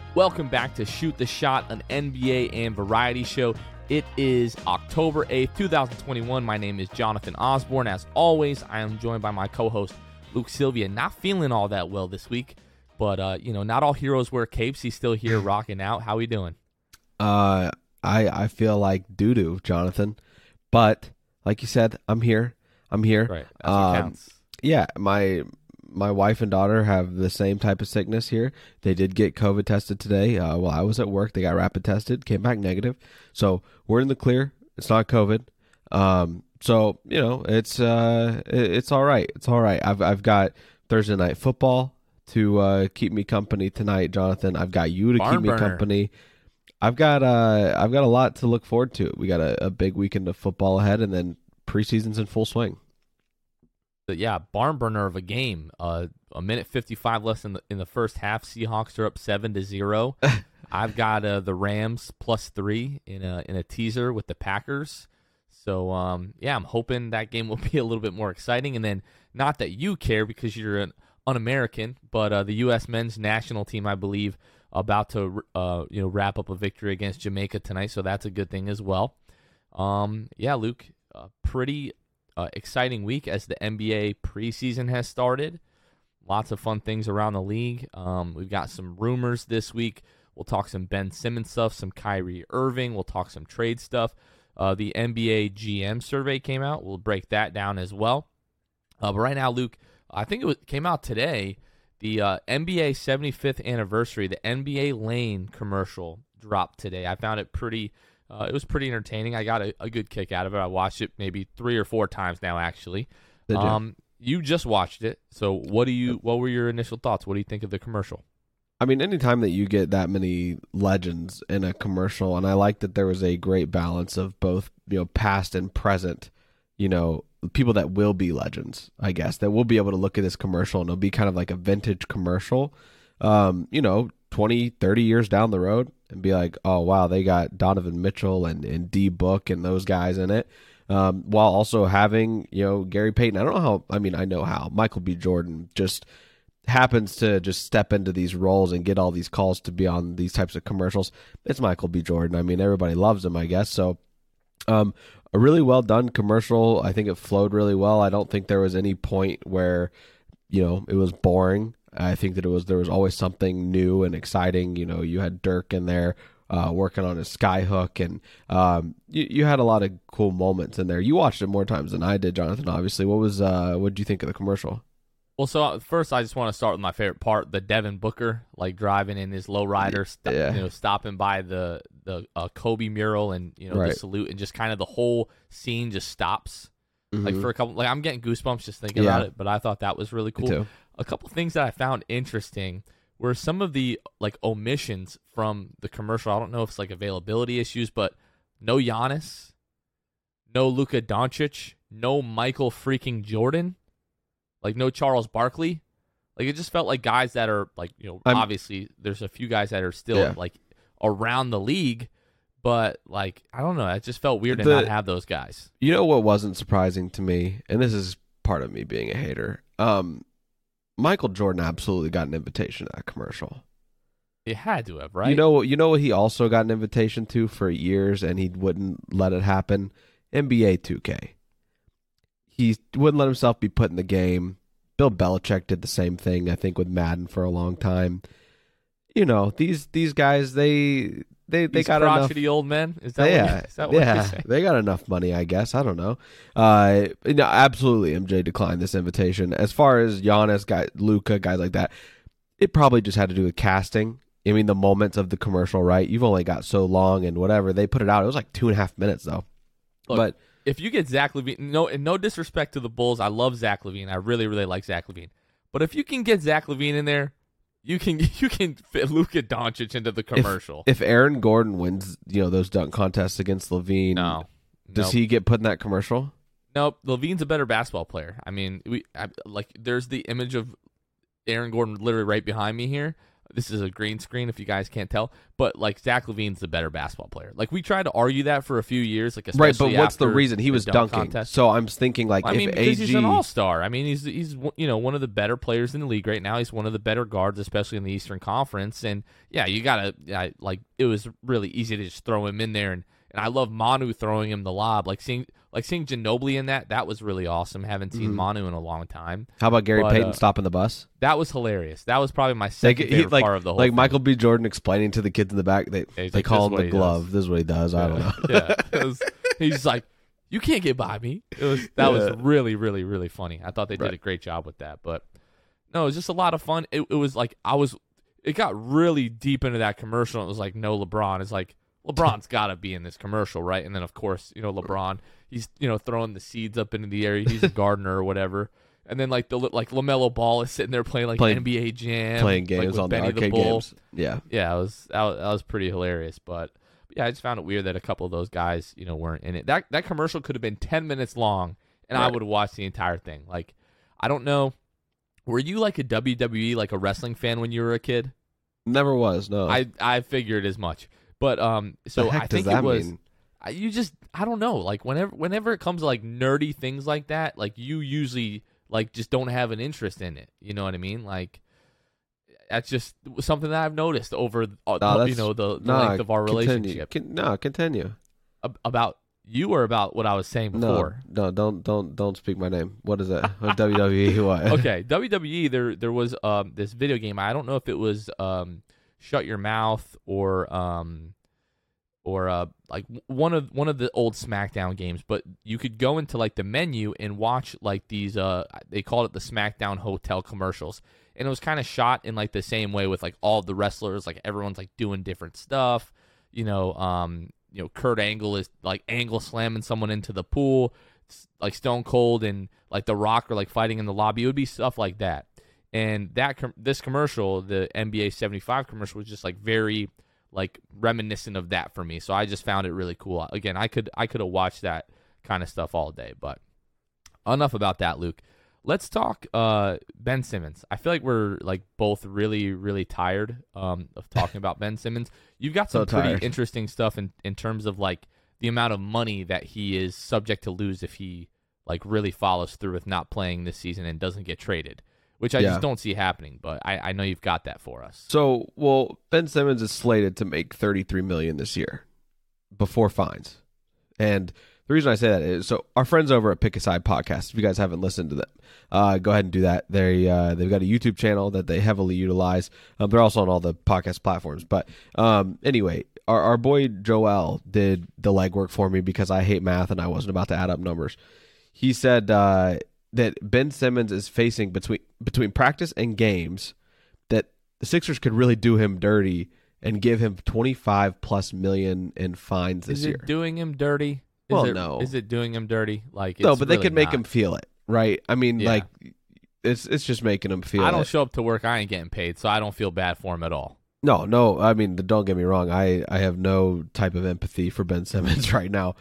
Welcome back to Shoot the Shot, an NBA and variety show. It is October 8th, 2021. My name is Jonathan Osborne. As always, I am joined by my co-host, Luke Sylvia. Not feeling all that well this week, but, not all heroes wear capes. He's still here rocking out. How we doing? I feel like doo-doo, Jonathan. But, like you said, I'm here. Right. That's what counts. Yeah, my wife and daughter have the same type of sickness here. They did get COVID tested today. While I was at work, they got rapid tested, came back negative. So we're in the clear. It's not COVID. It's all right. It's all right. I've got Thursday night football to keep me company tonight, Jonathan. I've got you to keep me company. I've got a lot to look forward to. We got a big weekend of football ahead, and then preseason's in full swing. But yeah, barn burner of a game. A minute 55 less in the first half. Seahawks are up 7-0. I've got the Rams +3 in a teaser with the Packers. So I'm hoping that game will be a little bit more exciting. And then, not that you care because you're an un-American, but the U.S. men's national team, I believe, about to wrap up a victory against Jamaica tonight. So that's a good thing as well. Luke, pretty exciting week as the NBA preseason has started. Lots of fun things around the league. We've got some rumors this week. We'll talk some Ben Simmons stuff, some Kyrie Irving. We'll talk some trade stuff. The NBA GM survey came out. We'll break that down as well. But right now, Luke, I think it came out today. The NBA 75th anniversary, the NBA Lane commercial dropped today. I found it pretty. It was pretty entertaining. I got a good kick out of it. I watched it maybe 3 or 4 times now, actually. You just watched it. So what were your initial thoughts? What do you think of the commercial? I mean, anytime that you get that many legends in a commercial, and I like that there was a great balance of both, past and present, people that will be legends, I guess, that will be able to look at this commercial and it'll be kind of like a vintage commercial, 20, 30 years down the road and be like, oh, wow, they got Donovan Mitchell and D Book and those guys in it, while also having, Gary Payton. I don't know how, I know how. Michael B. Jordan just happens to just step into these roles and get all these calls to be on these types of commercials. It's Michael B. Jordan. I mean, everybody loves him, I guess. So a really well done commercial. I think it flowed really well. I don't think there was any point where, it was boring. I think that there was always something new and exciting. You had Dirk in there working on his skyhook, and you had a lot of cool moments in there. You watched it more times than I did, Jonathan, obviously. What did you think of the commercial? Well, so first I just want to start with my favorite part, the Devin Booker, driving in his lowrider, stopping by the Kobe mural and, right. The salute, and just kind of the whole scene just stops. Mm-hmm. For a couple, I'm getting goosebumps just thinking about it, but I thought that was really cool. Me too. A couple things that I found interesting were some of the omissions from the commercial. I don't know if it's availability issues, but no Giannis, no Luka Doncic, no Michael freaking Jordan, no Charles Barkley. It just felt like guys that are obviously there's a few guys that are still around the league, but I don't know. It just felt weird to not have those guys. You know what wasn't surprising to me, and this is part of me being a hater. Michael Jordan absolutely got an invitation to that commercial. He had to have, right? You know what he also got an invitation to for years, and he wouldn't let it happen? NBA 2K. He wouldn't let himself be put in the game. Bill Belichick did the same thing, I think, with Madden for a long time. These guys, they got enough. Crotchety old men? Is that what you're saying? They got enough money, I guess. I don't know. Absolutely, MJ declined this invitation. As far as Giannis, Luka, guys like that, it probably just had to do with casting. I mean, the moments of the commercial, right? You've only got so long and whatever. They put it out. It was 2.5 minutes, though. Look, but if you get Zach LaVine, no disrespect to the Bulls, I love Zach LaVine. I really, really like Zach LaVine. But if you can get Zach LaVine in there, you can fit Luka Doncic into the commercial. If Aaron Gordon wins, those dunk contests against LaVine, does he get put in that commercial? Nope. LaVine's a better basketball player. I mean, there's the image of Aaron Gordon literally right behind me here. This is a green screen if you guys can't tell, but like Zach LaVine's the better basketball player. Like we tried to argue that for a few years, like Right, especially but what's the after reason? He was dunk dunking. contest. So I'm thinking like I if mean, because AG he's an all-star. I mean, he's one of the better players in the league right now. He's one of the better guards, especially in the Eastern Conference. And yeah, you gotta like it was really easy to just throw him in there. And I love Manu throwing him the lob. Like seeing Ginobili in that was really awesome. Haven't seen Manu in a long time. How about Gary But, Payton stopping the bus? That was hilarious. That was probably my second favorite part of the whole like thing. Michael B. Jordan explaining to the kids in the back, they like, call "This him is the what he glove. does." This is what he does. I don't know. He's like, you can't get by me. That was really, really, really funny. I thought they did a great job with that. But no, it was just a lot of fun. It was like it got really deep into that commercial. It was like, no LeBron. It's like, LeBron's got to be in this commercial, right? And then, of course, LeBron, he's, throwing the seeds up into the air. He's a gardener or whatever. And then, like, LaMelo Ball is sitting there playing NBA Jam. Playing games with on Benny the arcade games. Yeah. Yeah, that was pretty hilarious. But, yeah, I just found it weird that a couple of those guys, weren't in it. That commercial could have been 10 minutes long, and I would have watched the entire thing. Like, I don't know. Were you, like, a WWE, like a wrestling fan when you were a kid? Never was, no. I figured as much. But so I think it was I don't know, like whenever it comes to like nerdy things like that, like you usually like just don't have an interest in it. You know what I mean? Like that's just something that I've noticed over the length of our relationship. Continue. About you or about what I was saying before? No, don't speak my name. What is it? WWE what? Okay, WWE there was this video game. I don't know if it was Shut Your Mouth or like one of the old SmackDown games, but you could go into like the menu and watch like these they called it the SmackDown Hotel commercials, and it was kind of shot in like the same way with like all the wrestlers, like everyone's like doing different stuff. Kurt Angle is like angle slamming someone into the pool, like Stone Cold and like The Rock are like fighting in the lobby. It would be stuff like that. And this commercial, the NBA 75 commercial, was just like very like reminiscent of that for me. So I just found it really cool. Again, I could have watched that kind of stuff all day. But enough about that, Luke. Let's talk Ben Simmons. I feel like we're like both really, really tired of talking about Ben Simmons. You've got some pretty interesting stuff in terms of like the amount of money that he is subject to lose if he like really follows through with not playing this season and doesn't get traded, which I just don't see happening, but I know you've got that for us. So, Ben Simmons is slated to make $33 million this year before fines. And the reason I say that is, so our friends over at Pick a Side Podcast, if you guys haven't listened to them, go ahead and do that. They've got a YouTube channel that they heavily utilize. They're also on all the podcast platforms. But anyway, our boy Joel did the legwork for me because I hate math and I wasn't about to add up numbers. He said that Ben Simmons is facing between practice and games that the Sixers could really do him dirty and give him $25+ million in fines this year. Is it doing him dirty? No. Is it doing him dirty? Like no, but really they could make him feel it, right? I mean, like it's just making him feel it. I don't show up to work. I ain't getting paid, so I don't feel bad for him at all. No. I mean, don't get me wrong. I have no type of empathy for Ben Simmons right now.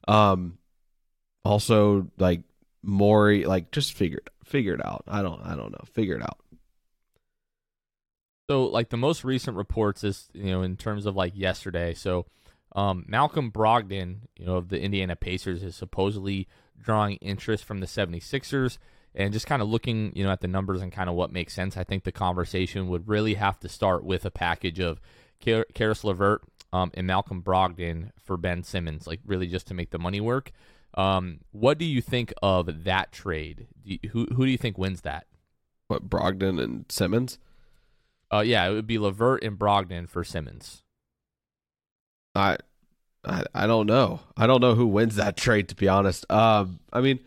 Also, like Morey, like just figure it out. I don't know. Figure it out. So, like the most recent reports is, in terms of like yesterday. So, Malcolm Brogdon, of the Indiana Pacers, is supposedly drawing interest from the 76ers, and just kind of looking, at the numbers and kind of what makes sense. I think the conversation would really have to start with a package of Karis LeVert and Malcolm Brogdon for Ben Simmons, like really just to make the money work. What do you think of that trade? Who do you think wins that? What, Brogdon and Simmons? Yeah, it would be LeVert and Brogdon for Simmons. I don't know. I don't know who wins that trade, to be honest. I mean,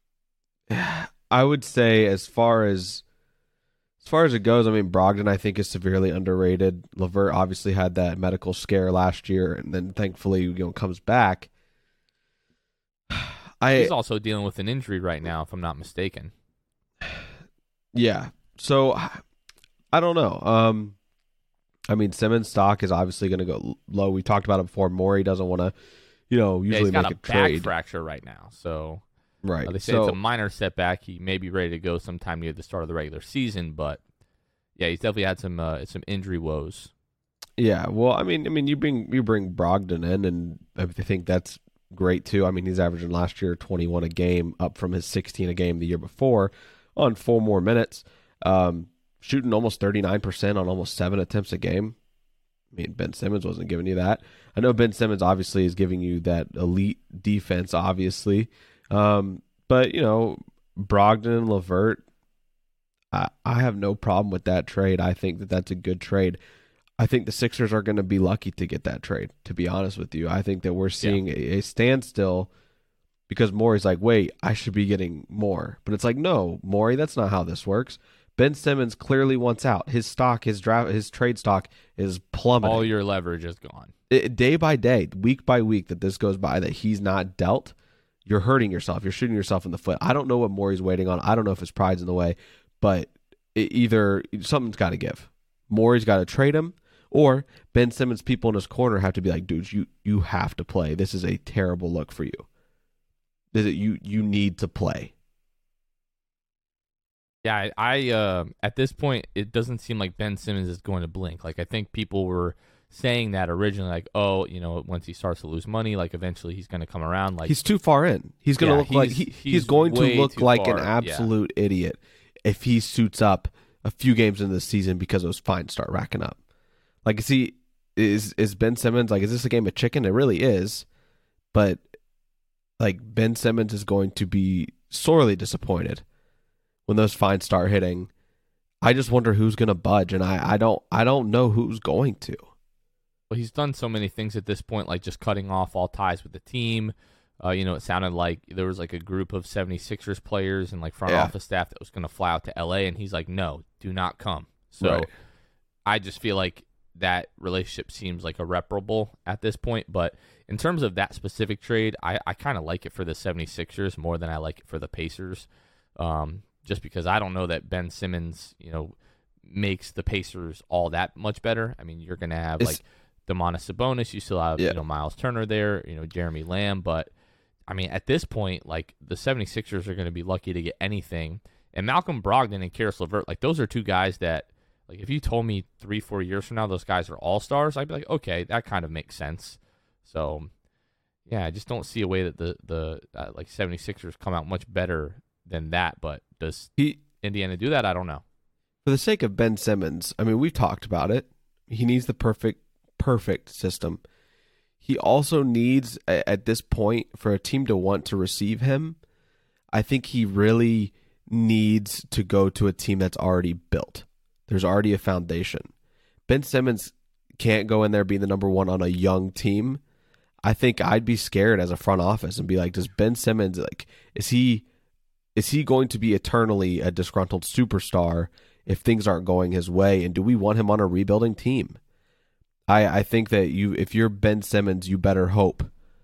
I would say as far as it goes, I mean, Brogdon I think is severely underrated. LeVert obviously had that medical scare last year, and then thankfully comes back. He's also dealing with an injury right now, if I'm not mistaken. Yeah. So I don't know. I mean, Simmons' stock is obviously going to go low. We talked about it before. Morey doesn't want to, usually make a trade. He's got a back fracture right now, so right. They say it's a minor setback. He may be ready to go sometime near the start of the regular season, but Yeah, he's definitely had some injury woes. Yeah, well, I mean, you bring Brogdon in, and I think that's great too. I mean, he's averaging last year 21 a game, up from his 16 a game the year before, on 4 more minutes, shooting almost 39% on almost 7 attempts a game. I mean, Ben Simmons wasn't giving you that. I know Ben Simmons obviously is giving you that elite defense, obviously, but you know, Brogdon and LeVert, I have no problem with that trade. I think that that's a good trade. I think the Sixers are going to be lucky to get that trade, to be honest with you. I think that we're seeing a standstill because Morey's like, wait, I should be getting more. But it's like, no, Morey, that's not how this works. Ben Simmons clearly wants out. His stock, his trade stock is plummeting. All your leverage is gone. Day by day, week by week that this goes by that he's not dealt, you're hurting yourself. You're shooting yourself in the foot. I don't know what Morey's waiting on. I don't know if his pride's in the way, but either something's got to give. Morey's got to trade him, or Ben Simmons' people in his corner have to be like, dudes, you have to play. This is a terrible look for you. You need to play. Yeah, I at this point, it doesn't seem like Ben Simmons is going to blink. Like, I think people were saying that originally, like, oh, you know, once he starts to lose money, like, eventually he's going to come around. Like, he's too far in. He's going to look like he's going to look like an absolute idiot if he suits up a few games into the season because those fines start racking up. Like, is Ben Simmons, like, is this a game of chicken? It really is. But, like, Ben Simmons is going to be sorely disappointed when those fines start hitting. I just wonder who's going to budge, and I don't know who's going to. Well, he's done so many things at this point, like just cutting off all ties with the team. You know, it sounded like there was like a group of 76ers players and like front office staff that was going to fly out to LA, and he's like, no, do not come. So right. I just feel like that relationship seems like irreparable at this point. But in terms of that specific trade, I kind of like it for the 76ers more than I like it for the Pacers. Just because I don't know that Ben Simmons, you know, makes the Pacers all that much better. I mean, you're going to have like Domantas Sabonis, you still have, you know, Miles Turner there, you know, Jeremy Lamb, but I mean, at this point, like, the 76ers are going to be lucky to get anything. And Malcolm Brogdon and Karis LeVert, like, those are two guys that, like, if you told me 3-4 years from now those guys are all-stars, I'd be like, okay, that kind of makes sense. So, yeah, I just don't see a way that the 76ers come out much better than that. But does Indiana do that? I don't know. For the sake of Ben Simmons, I mean, we've talked about it. He needs the perfect system. He also needs, at this point, for a team to want to receive him, I think he really needs to go to a team that's already built. There's already a foundation. Ben Simmons can't go in there being the number one on a young team. I think I'd be scared as a front office and be like, does Ben Simmons, like, is he going to be eternally a disgruntled superstar if things aren't going his way? And do we want him on a rebuilding team? I think that if you're Ben Simmons, you better hope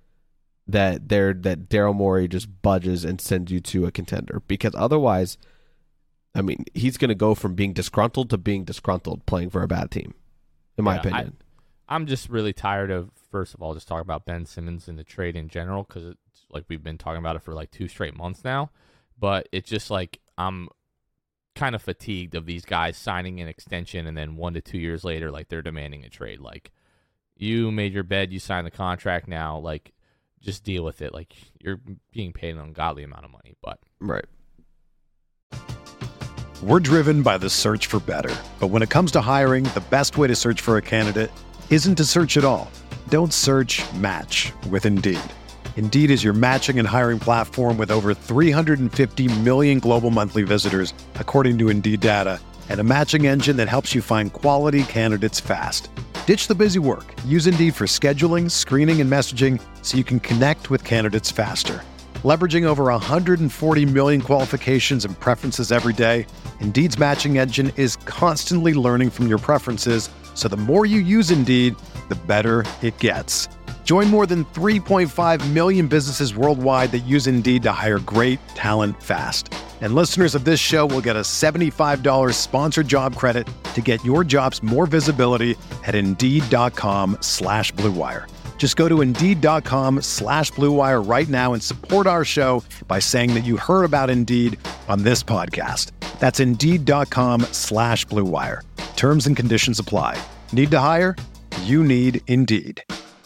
that Daryl Morey just budges and sends you to a contender, because otherwise, I mean, he's going to go from being disgruntled to being disgruntled playing for a bad team, in my opinion. I'm just really tired of, first of all, just talking about Ben Simmons and the trade in general, because it's like we've been talking about it for like 2 straight months now, but it's just like I'm kind of fatigued of these guys signing an extension and then 1 to 2 years later, like, they're demanding a trade. Like, you made your bed, you signed the contract, now, like, just deal with it. Like, you're being paid an ungodly amount of money, but right. We're driven by the search for better, but when it comes to hiring, the best way to search for a candidate isn't to search at all. Don't search, match with Indeed. Indeed is your matching and hiring platform with over 350 million global monthly visitors, according to Indeed data, and a matching engine that helps you find quality candidates fast. Ditch the busy work. Use Indeed for scheduling, screening, and messaging so you can connect with candidates faster. Leveraging over 140 million qualifications and preferences every day, Indeed's matching engine is constantly learning from your preferences, so the more you use Indeed, the better it gets. Join more than 3.5 million businesses worldwide that use Indeed to hire great talent fast. And listeners of this show will get a $75 sponsored job credit to get your jobs more visibility at Indeed.com/Blue Wire. Just go to Indeed.com/Blue Wire right now and support our show by saying that you heard about Indeed on this podcast. That's Indeed.com/Blue Wire. Terms and conditions apply. Need to hire? You need Indeed.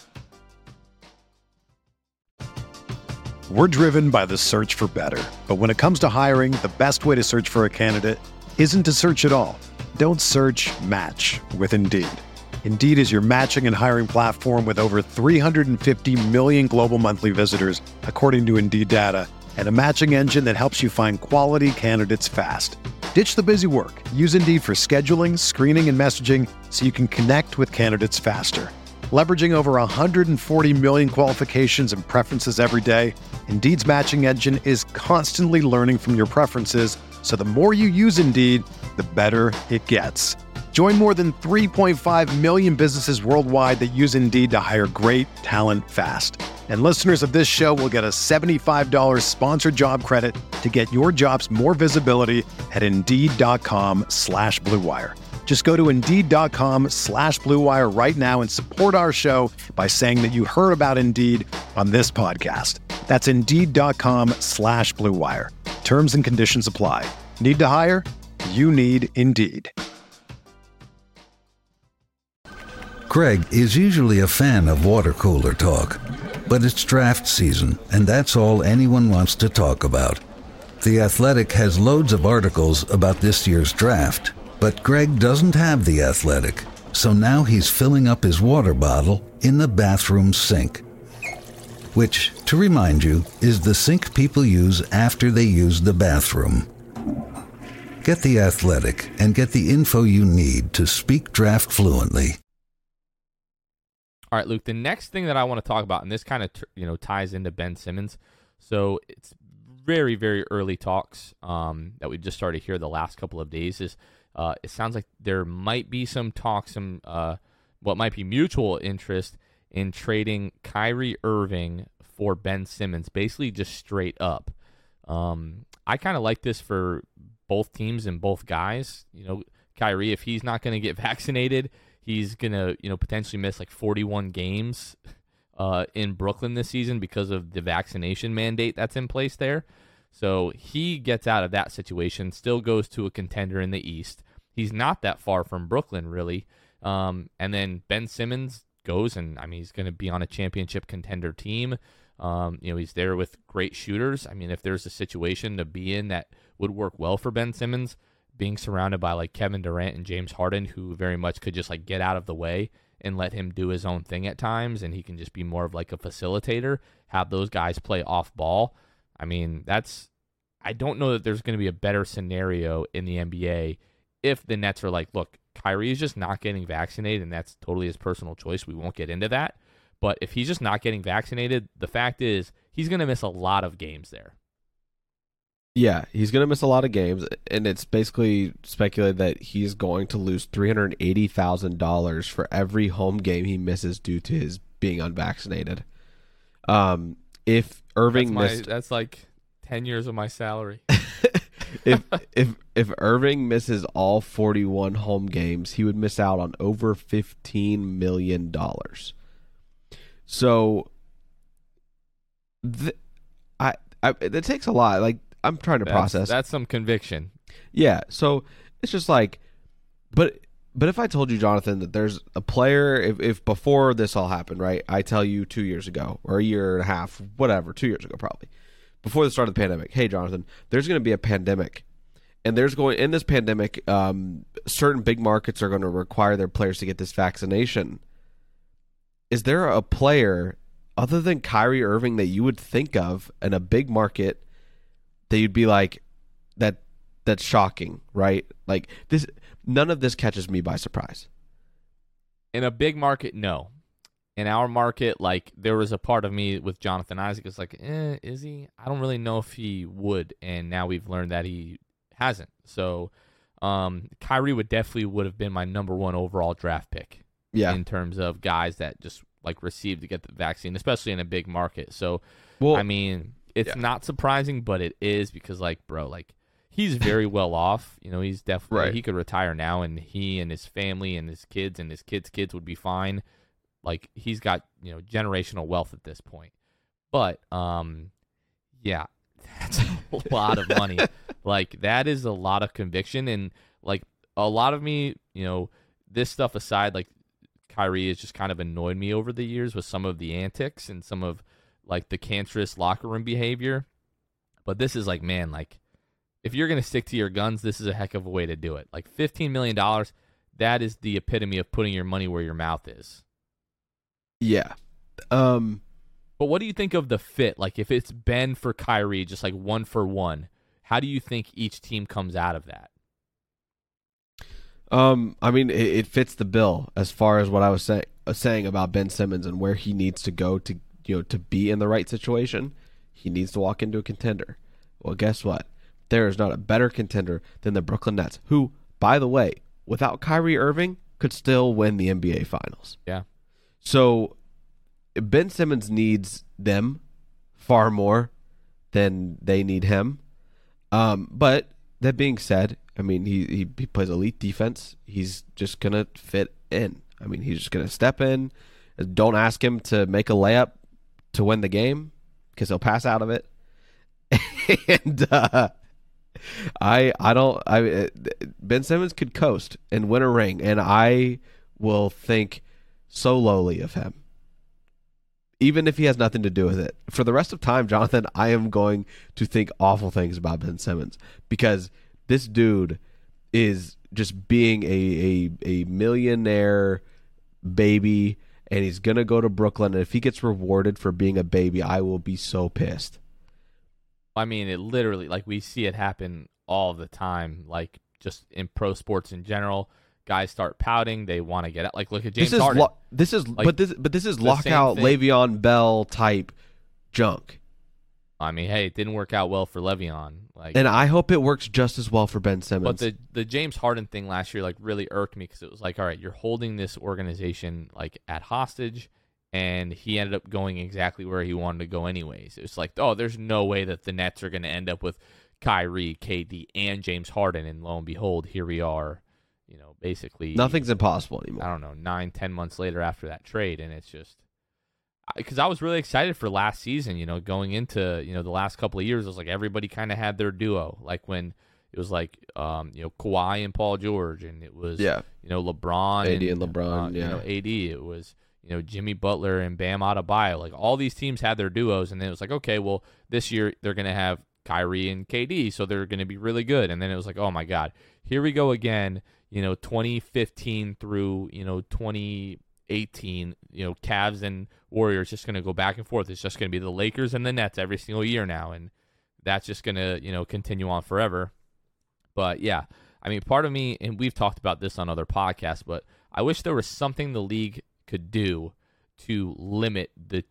We're driven by the search for better. But when it comes to hiring, the best way to search for a candidate isn't to search at all. Don't search, match with Indeed. Indeed is your matching and hiring platform with over 350 million global monthly visitors, according to Indeed data, and a matching engine that helps you find quality candidates fast. Ditch the busy work. Use Indeed for scheduling, screening, and messaging so you can connect with candidates faster. Leveraging over 140 million qualifications and preferences every day, Indeed's matching engine is constantly learning from your preferences, so the more you use Indeed, the better it gets. Join more than 3.5 million businesses worldwide that use Indeed to hire great talent fast. And listeners of this show will get a $75 sponsored job credit to get your jobs more visibility at Indeed.com/Blue Wire. Just go to Indeed.com/Blue Wire right now and support our show by saying that you heard about Indeed on this podcast. That's Indeed.com/Blue Wire. Terms and conditions apply. Need to hire? You need Indeed. Greg is usually a fan of water cooler talk, but it's draft season, and that's all anyone wants to talk about. The Athletic has loads of articles about this year's draft, but Greg doesn't have The Athletic, so now he's filling up his water bottle in the bathroom sink. Which, to remind you, is the sink people use after they use the bathroom. Get The Athletic and get the info you need to speak draft fluently. All right, Luke, the next thing that I want to talk about, and this kind of ties into Ben Simmons. So it's very, very early talks that we just started here the last couple of days. Is it sounds like there might be some talks, what might be mutual interest in trading Kyrie Irving for Ben Simmons, basically just straight up. I kind of like this for both teams and both guys. Kyrie, if he's not going to get vaccinated, he's going to, potentially miss like 41 games in Brooklyn this season because of the vaccination mandate that's in place there. So he gets out of that situation, still goes to a contender in the East. He's not that far from Brooklyn, really. And then Ben Simmons goes, and he's going to be on a championship contender team. He's there with great shooters. If there's a situation to be in that would work well for Ben Simmons, being surrounded by like Kevin Durant and James Harden, who very much could just like get out of the way and let him do his own thing at times, and he can just be more of like a facilitator, have those guys play off ball. I don't know that there's going to be a better scenario in the NBA if the Nets are like, look, Kyrie is just not getting vaccinated, and that's totally his personal choice. We won't get into that. But if he's just not getting vaccinated, the fact is he's going to miss a lot of games there. Yeah, he's going to miss a lot of games, and it's basically speculated that he's going to lose $380,000 for every home game he misses due to his being unvaccinated. If Irving that's like 10 years of my salary. if Irving misses all 41 home games, he would miss out on over $15 million. So, it takes a lot. Like, I'm trying to process. That's some conviction. Yeah. So it's just like, but if I told you, Jonathan, that there's a player, if before this all happened, right? I tell you 2 years ago or a year and a half, whatever, 2 years ago probably, before the start of the pandemic. Hey, Jonathan, there's going to be a pandemic, and in this pandemic, certain big markets are going to require their players to get this vaccination. Is there a player other than Kyrie Irving that you would think of in a big market that you'd be like, that's shocking, right? Like this, none of this catches me by surprise. In a big market, no. In our market, like there was a part of me with Jonathan Isaac is like, is he? I don't really know if he would, and now we've learned that he hasn't. So, Kyrie would have been my number one overall draft pick. Yeah. In terms of guys that just like received to get the vaccine, especially in a big market. So, it's not surprising, but it is because, like, bro, like he's very well off. He's definitely right. He could retire now, and he and his family and his kids kids would be fine. Like he's got generational wealth at this point. But that's a lot of money Like, that is a lot of conviction. And, like, a lot of me, this stuff aside, like, Kyrie has just kind of annoyed me over the years with some of the antics and some of, like, the cancerous locker room behavior. But this is like, man, like, if you're going to stick to your guns, this is a heck of a way to do it. Like, $15 million, that is the epitome of putting your money where your mouth is. Yeah. But what do you think of the fit? Like, if it's Ben for Kyrie, just like 1-for-1, how do you think each team comes out of that? I mean, it fits the bill as far as what I was saying about Ben Simmons and where he needs to go to to be in the right situation. He needs to walk into a contender. Well, guess what? There is not a better contender than the Brooklyn Nets, who, by the way, without Kyrie Irving, could still win the NBA Finals. Yeah. So Ben Simmons needs them far more than they need him. But that being said, I mean, he plays elite defense. He's just going to fit in. I mean, he's just going to step in. Don't ask him to make a layup to win the game because he'll pass out of it. And Ben Simmons could coast and win a ring, and I will think so lowly of him, even if he has nothing to do with it. For the rest of time, Jonathan, I am going to think awful things about Ben Simmons because this dude is just being a millionaire baby, and he's going to go to Brooklyn, and if he gets rewarded for being a baby, I will be so pissed. I mean, it literally, like, we see it happen all the time, like, just in pro sports in general. Guys start pouting. They want to get out. Like, look at James Harden. This is lockout Le'Veon Bell type junk. I mean, hey, it didn't work out well for Le'Veon. Like, and I hope it works just as well for Ben Simmons. But the James Harden thing last year, like, really irked me because it was like, all right, you're holding this organization, like, at hostage, and he ended up going exactly where he wanted to go anyways. It was like, oh, there's no way that the Nets are going to end up with Kyrie, KD, and James Harden, and lo and behold, here we are. Basically nothing's impossible anymore. I don't know, 9-10 months later after that trade, and it's just because I was really excited for last season. Going into the last couple of years, it was like everybody kind of had their duo. Like when it was like Kawhi and Paul George, and it was LeBron, AD and LeBron, AD. It was Jimmy Butler and Bam Adebayo. Like all these teams had their duos, and then it was like, okay, well this year they're gonna have Kyrie and KD, so they're gonna be really good. And then it was like, oh my God, here we go again. 2015 through 2018, Cavs and Warriors just going to go back and forth. It's just going to be the Lakers and the Nets every single year now, and that's just going to continue on forever. But yeah, I mean, part of me, and we've talked about this on other podcasts, but I wish there was something the league could do to limit the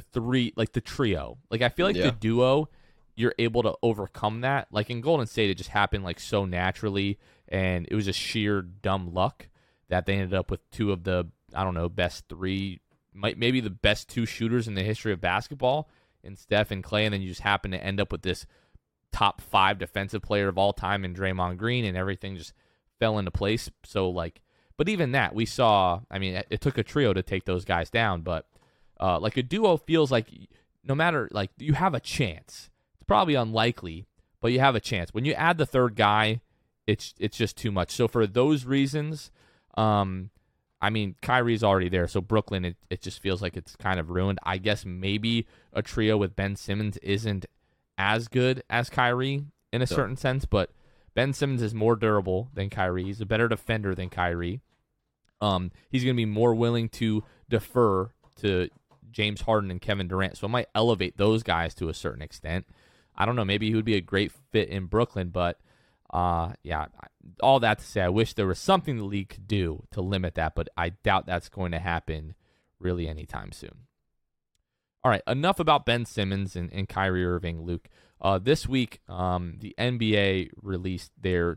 trio. Like I feel like the duo, you're able to overcome that. Like in Golden State, it just happened like so naturally. And it was just sheer dumb luck that they ended up with two of the, I don't know, best three, maybe the best two shooters in the history of basketball in Steph and Klay. And then you just happen to end up with this top 5 defensive player of all time in Draymond Green, and everything just fell into place. So, like, but even that, we saw, I mean, it took a trio to take those guys down. But, like, a duo feels like no matter, like, you have a chance. It's probably unlikely, but you have a chance. When you add the third guy, it's just too much. So for those reasons, I mean, Kyrie's already there. So Brooklyn, it just feels like it's kind of ruined. I guess maybe a trio with Ben Simmons isn't as good as Kyrie in a certain sense, but Ben Simmons is more durable than Kyrie. He's a better defender than Kyrie. He's going to be more willing to defer to James Harden and Kevin Durant. So it might elevate those guys to a certain extent. I don't know. Maybe he would be a great fit in Brooklyn, but yeah, all that to say, I wish there was something the league could do to limit that, but I doubt that's going to happen really anytime soon. All right, enough about Ben Simmons and Kyrie Irving, Luke. This week, the NBA released their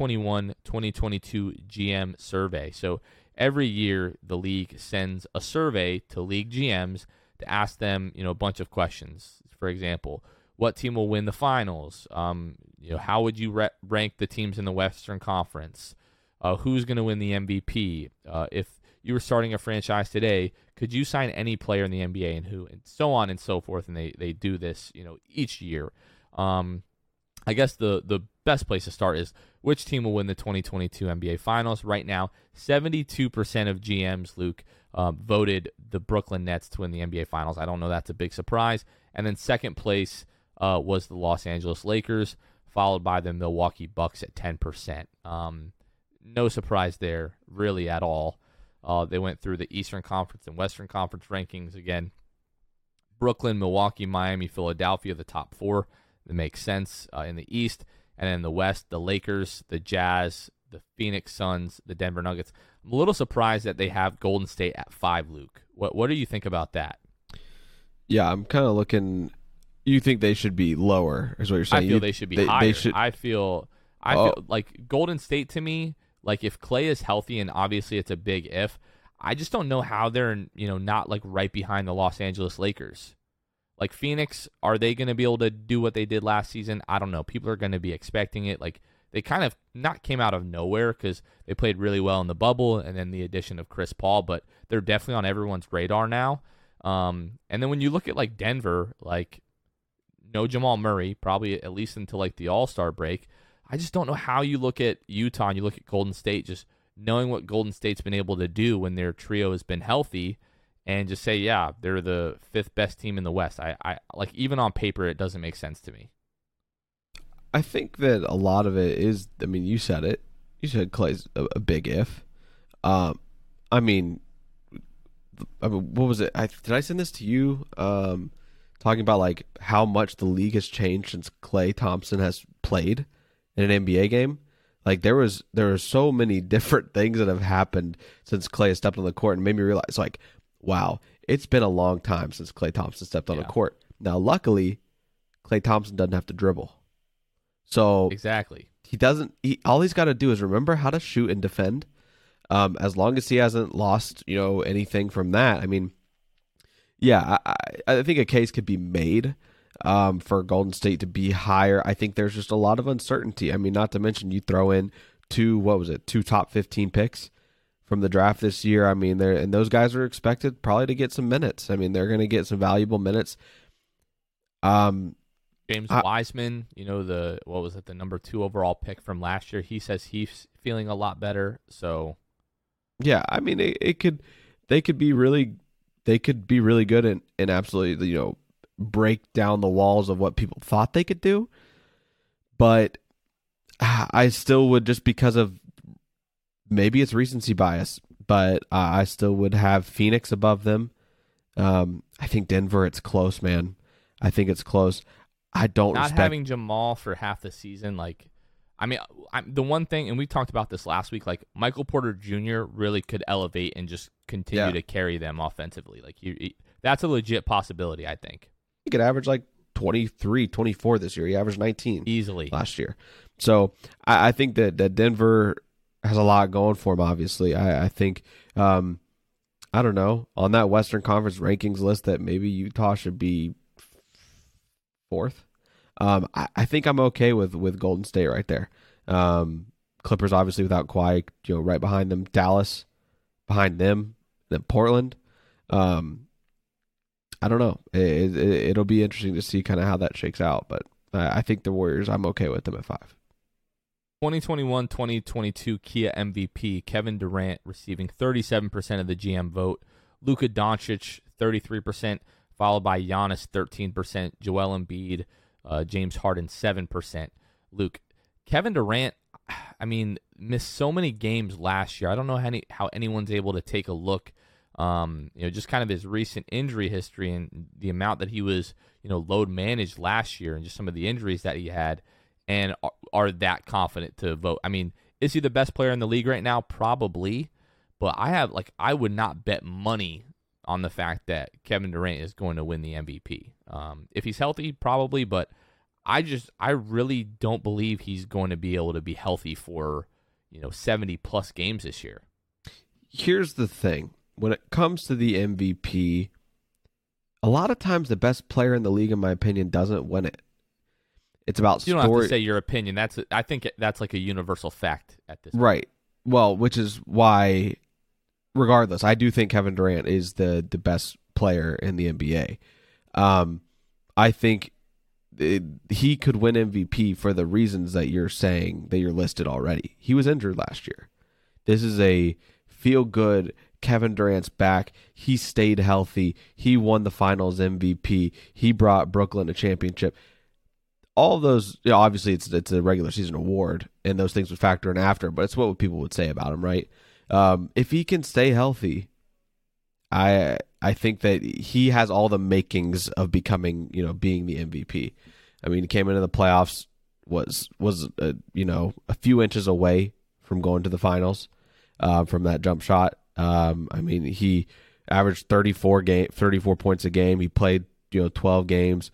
2021-2022 GM survey. So every year, the league sends a survey to league GMs to ask them, a bunch of questions. For example, what team will win the finals? How would you rank the teams in the Western Conference? Who's going to win the MVP? If you were starting a franchise today, could you sign any player in the NBA and who? And so on and so forth. And they do this, each year. I guess the best place to start is which team will win the 2022 NBA Finals. Right now, 72% of GMs, Luke, voted the Brooklyn Nets to win the NBA Finals. I don't know, that's a big surprise. And then second place was the Los Angeles Lakers, followed by the Milwaukee Bucks at 10%. No surprise there, really, at all. They went through the Eastern Conference and Western Conference rankings again. Brooklyn, Milwaukee, Miami, Philadelphia, the top four. That makes sense in the East. And in the West, the Lakers, the Jazz, the Phoenix Suns, the Denver Nuggets. I'm a little surprised that they have Golden State at 5, Luke. What do you think about that? Yeah, I'm kind of looking. You think they should be lower, is what you're saying? I feel they should be higher. I feel like Golden State, to me, like if Klay is healthy, and obviously it's a big if, I just don't know how they're not like right behind the Los Angeles Lakers. Like Phoenix, are they going to be able to do what they did last season? I don't know. People are going to be expecting it. Like they kind of not came out of nowhere because they played really well in the bubble and then the addition of Chris Paul, but they're definitely on everyone's radar now. And then when you look at like Denver, like no Jamal Murray, probably at least until like the All-Star break. I just don't know how you look at Utah and you look at Golden State, just knowing what Golden State's been able to do when their trio has been healthy, and just say, yeah, they're the 5th best team in the West. I like, even on paper, it doesn't make sense to me. I think that a lot of it is, I mean, you said it. You said Klay's a big if. I mean, what was it? Did I send this to you? Talking about like how much the league has changed since Klay Thompson has played in an NBA game. Like there are so many different things that have happened since Klay has stepped on the court, and made me realize, like, wow, it's been a long time since Klay Thompson stepped on the court. Now, luckily, Klay Thompson doesn't have to dribble. So exactly, he doesn't. All he's got to do is remember how to shoot and defend. As long as he hasn't lost, anything from that. I mean, yeah, I think a case could be made for Golden State to be higher. I think there's just a lot of uncertainty. I mean, not to mention you throw in two top 15 picks from the draft this year. I mean, and those guys are expected probably to get some minutes. I mean, they're going to get some valuable minutes. James Wiseman, the number 2 overall pick from last year. He says he's feeling a lot better. So, yeah, I mean, they could be really good and absolutely, break down the walls of what people thought they could do. But I still would, just because of maybe it's recency bias, but I still would have Phoenix above them. I think Denver, it's close, man. I think it's close. I don't not respect having Jamal for half the season. Like, I mean, the one thing, and we talked about this last week, like Michael Porter Jr. really could elevate and just continue to carry them offensively. Like, that's a legit possibility, I think. He could average like 23, 24 this year. He averaged 19 easily last year. So I think that Denver has a lot going for him, obviously. I think, I don't know, on that Western Conference rankings list that maybe Utah should be 4th. I think I'm okay with Golden State right there. Clippers obviously without Kawhi, right behind them. Dallas behind them. Then Portland. I don't know. It'll be interesting to see kind of how that shakes out. But I think the Warriors, I'm okay with them at 5. 2021-2022 Kia MVP Kevin Durant receiving 37% of the GM vote. Luka Doncic 33%, followed by Giannis 13%, Joel Embiid, James Harden 7%. Luke, Kevin Durant, I mean, missed so many games last year. I don't know how anyone's able to take a look, just kind of his recent injury history and the amount that he was, load managed last year and just some of the injuries that he had, and are that confident to vote. I mean, is he the best player in the league right now? Probably, but I would not bet money on the fact that Kevin Durant is going to win the MVP. If he's healthy, probably, but I really don't believe he's going to be able to be healthy for, 70 plus games this year. Here's the thing. When it comes to the MVP, a lot of times the best player in the league, in my opinion, doesn't win it. It's about story. You don't have to say your opinion. I think that's like a universal fact at this point. Right. Well, which is why, regardless, I do think Kevin Durant is the best player in the NBA. I think he could win MVP for the reasons that you're saying that you're listed already. He was injured last year. This is a feel-good. Kevin Durant's back. He stayed healthy. He won the Finals MVP. He brought Brooklyn a championship. All of those, obviously it's a regular season award, and those things would factor in after, but it's what people would say about him, right? If he can stay healthy, I think that he has all the makings of becoming, being the MVP. I mean, he came into the playoffs, was a few inches away from going to the finals from that jump shot. I mean, he averaged 34 points a game. He played 12 games.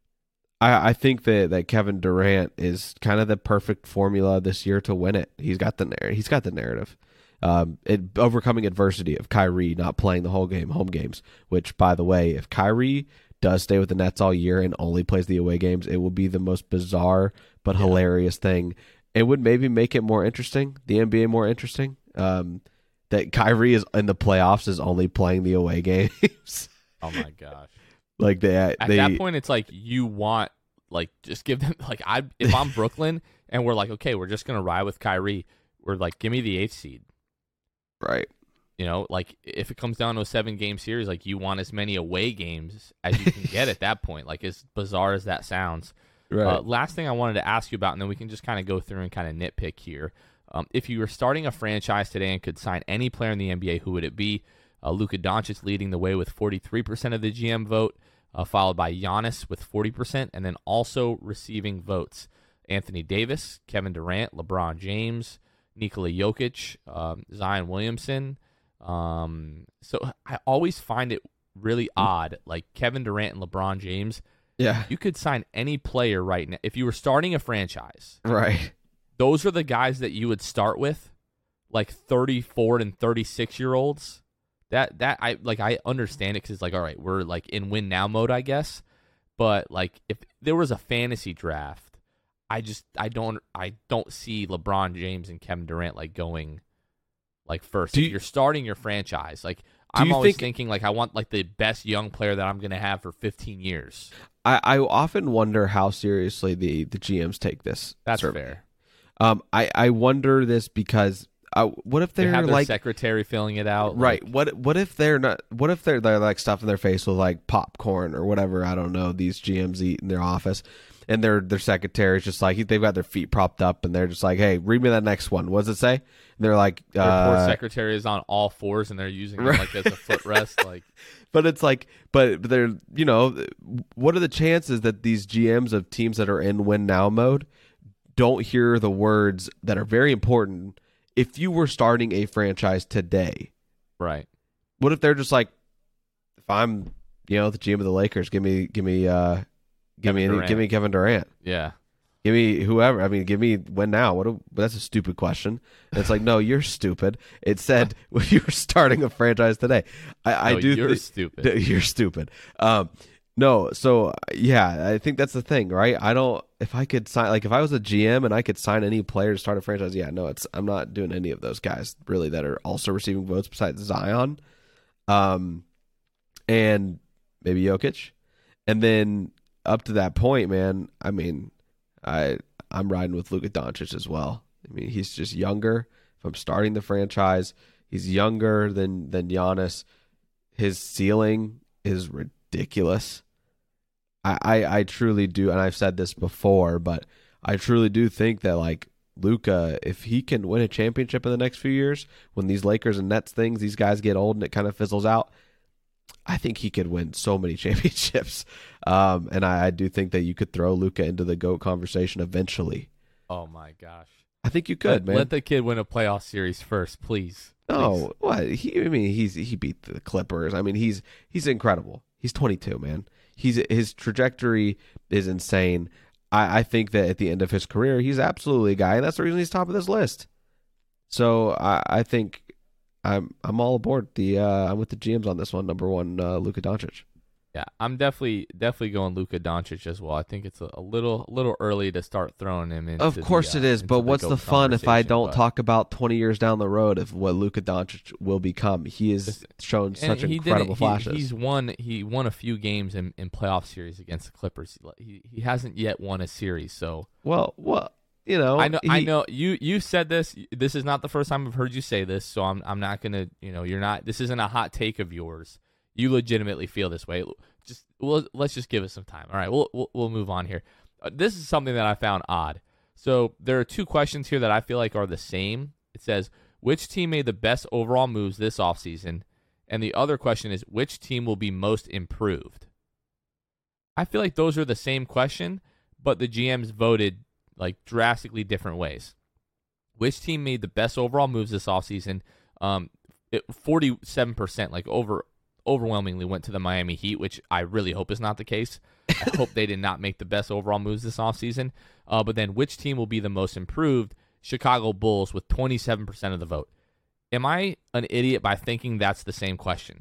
I think that Kevin Durant is kind of the perfect formula this year to win it. He's got the narrative. Overcoming adversity of Kyrie not playing the whole game, home games, which, by the way, if Kyrie does stay with the Nets all year and only plays the away games, it will be the most bizarre but hilarious thing. It would maybe make it more interesting, the NBA more interesting, that Kyrie is in the playoffs is only playing the away games. Oh my gosh. Like at that point, it's like you want, like, just give them, like, if I'm Brooklyn and we're like, okay, we're just gonna ride with Kyrie, we're like, give me the 8th seed, right? Like, if it comes down to a 7-game series, like, you want as many away games as you can get at that point. Like, as bizarre as that sounds. Right. Last thing I wanted to ask you about, and then we can just kind of go through and kind of nitpick here. If you were starting a franchise today and could sign any player in the NBA, who would it be? Luka Doncic leading the way with 43% of the GM vote, followed by Giannis with 40%, and then also receiving votes: Anthony Davis, Kevin Durant, LeBron James, Nikola Jokic, Zion Williamson. So I always find it really odd, like Kevin Durant and LeBron James. Yeah. You could sign any player right now. If you were starting a franchise, right, those are the guys that you would start with, like 34 and 36-year-olds. That I understand it, because it's like, all right, we're like in win now mode, I guess. But like, if there was a fantasy draft, I don't see LeBron James and Kevin Durant like going like first. If you're starting your franchise, like, I'm always thinking, like, I want like the best young player that I'm gonna have for 15 years. I often wonder how seriously the GMs take this. That's survey. fair. I wonder this because what if they're they have their like secretary filling it out? Right. Like, what if they're not? What if they're like stuffing their face with like popcorn or whatever? I don't know. These GMs eat in their office, and their secretary's just like, they've got their feet propped up, and they're just like, hey, read me that next one. What does it say? And they're like, their poor secretary is on all fours, and they're using it like as a footrest. Like, but it's like, but they're, what are the chances that these GMs of teams that are in win now mode don't hear the words that are very important? If you were starting a franchise today, right? What if they're just like, if I'm, the GM of the Lakers, give me Kevin Durant. Yeah. Give me whoever. I mean, give me win now. That's a stupid question. And it's like, no, you're stupid. It said when you were starting a franchise today. You're stupid. You're stupid. No, so yeah, I think that's the thing, right? If I could sign, like, if I was a GM and I could sign any player to start a franchise, yeah, no, I'm not doing any of those guys really that are also receiving votes besides Zion, and maybe Jokic, and then up to that point, man, I mean, I'm riding with Luka Doncic as well. I mean, he's just younger. If I'm starting the franchise, he's younger than Giannis. His ceiling is ridiculous. I truly do, and I've said this before, but I truly do think that, like, Luka, if he can win a championship in the next few years, when these Lakers and Nets things, these guys get old and it kind of fizzles out, I think he could win so many championships. And I do think that you could throw Luka into the GOAT conversation eventually. Oh my gosh. I think you could, man. Let the kid win a playoff series first, please. No, what? He beat the Clippers. I mean, he's incredible. He's 22, man. His trajectory is insane. I think that at the end of his career, he's absolutely a guy, and that's the reason he's top of this list. So I think I'm all aboard. I'm with the GMs on this one. Number one, Luka Doncic. Yeah, I'm definitely going Luka Doncic as well. I think it's a little early to start throwing him in. Of course it is, but what's the fun if I don't talk about 20 years down the road of what Luka Doncic will become? He has shown such incredible flashes. He won a few games in playoff series against the Clippers. He hasn't yet won a series, so well, you know, I know you said this. This is not the first time I've heard you say this, so I'm not gonna, you're not. This isn't a hot take of yours. You legitimately feel this way. Let's just give it some time. All right, we'll move on here. This is something that I found odd. So there are two questions here that I feel like are the same. It says, which team made the best overall moves this offseason? And the other question is, which team will be most improved? I feel like those are the same question, but the GMs voted like drastically different ways. Which team made the best overall moves this offseason? 47%, like overwhelmingly went to the Miami Heat, which I really hope is not the case. I hope they did not make the best overall moves this offseason. But then which team will be the most improved? Chicago Bulls with 27% of the vote. Am I an idiot by thinking that's the same question?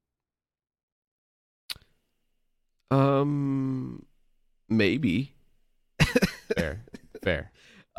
Maybe. Fair.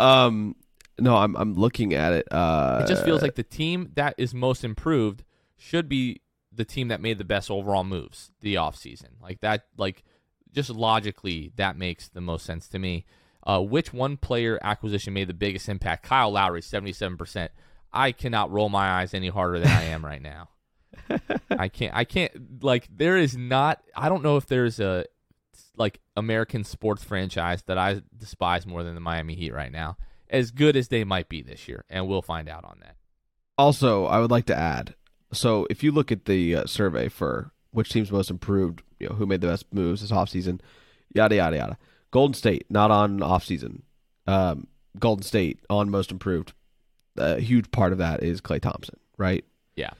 No, I'm looking at it. It just feels like the team that is most improved should be the team that made the best overall moves the offseason. Like that, like just logically, that makes the most sense to me. Which one player acquisition made the biggest impact? Kyle Lowry, 77%. I cannot roll my eyes any harder than I am right now. I can't, like, there is not, I don't know if there's a, like, American sports franchise that I despise more than the Miami Heat right now, as good as they might be this year, and we'll find out on that. Also, I would like to add, so if you look at the survey for which team's most improved, who made the best moves this offseason, yada, yada, yada. Golden State, not on offseason. Golden State on most improved. A huge part of that is Klay Thompson, right? Yeah.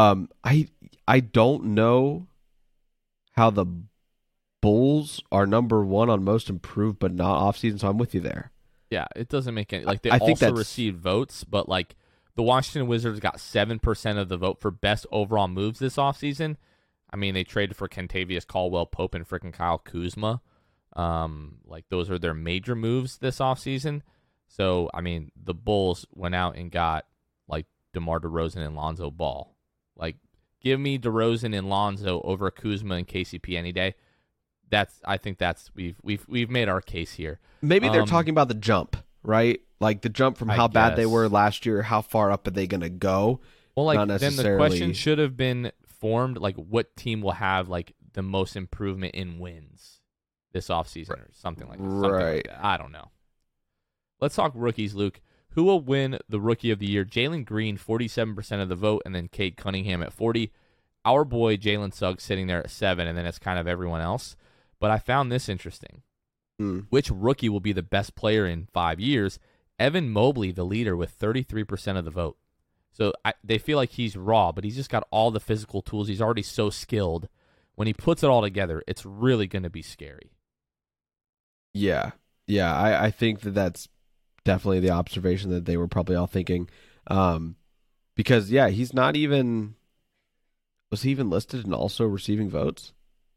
I don't know how the Bulls are number one on most improved, but not offseason, so I'm with you there. Yeah, it doesn't make any, like, they I think also received votes, but, like, the Washington Wizards got 7% of the vote for best overall moves this offseason. I mean, they traded for Kentavious Caldwell-Pope and freaking Kyle Kuzma. Like, those are their major moves this offseason. So, I mean, the Bulls went out and got, like, DeMar DeRozan and Lonzo Ball. Like, give me DeRozan and Lonzo over Kuzma and KCP any day. I think we've made our case here. Maybe they're talking about the jump, right? Like the jump from how bad they were last year, how far up are they going to go? Well, like, then the question should have been formed, like, what team will have, like, the most improvement in wins this offseason or something like that. Right. I don't know. Let's talk rookies, Luke. Who will win the Rookie of the Year? Jalen Green, 47% of the vote, and then Cade Cunningham at 40%. Our boy Jalen Suggs sitting there at 7%, and then it's kind of everyone else. But I found this interesting. Which rookie will be the best player in 5 years? Evan Mobley, the leader, with 33% of the vote. So they feel like he's raw, but he's just got all the physical tools. He's already so skilled. When he puts it all together, it's really going to be scary. Yeah. I think that's definitely the observation that they were probably all thinking. Because, yeah, he's not even... Was he even listed and also receiving votes?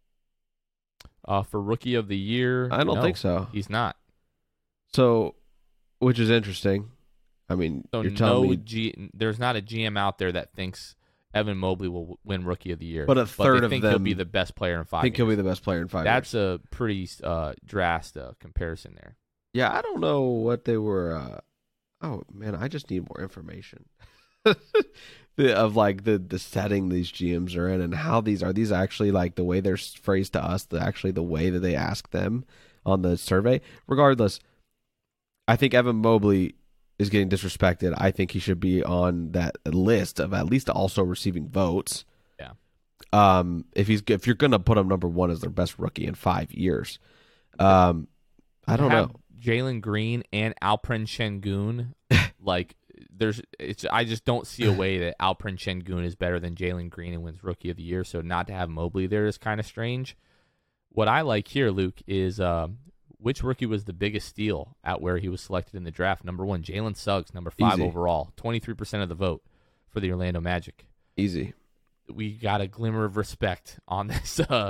For Rookie of the Year? I don't think so. He's not. So, which is interesting. I mean, so you're telling me... there's not a GM out there that thinks Evan Mobley will win Rookie of the Year. But a third of them he'll be the best player in 5 years. Think he'll be the best player in 5 years. That's a pretty drastic comparison there. Yeah, I don't know what they were... oh, man, I just need more information. Of like the setting these GMs are in and how these actually like the way they're phrased to us, actually the way that they ask them on the survey. Regardless, I think Evan Mobley is getting disrespected. I think he should be on that list of at least also receiving votes. Yeah. If you're gonna put him number one as their best rookie in 5 years, I don't know. Jalen Green and Alperen Şengün, like. I just don't see a way that Alperen Şengün is better than Jalen Green and wins Rookie of the Year, so not to have Mobley there is kind of strange. What I like here, Luke, is which rookie was the biggest steal at where he was selected in the draft? Number 1, Jalen Suggs, number 5 Easy. Overall, 23% of the vote for the Orlando Magic. Easy. We got a glimmer of respect on this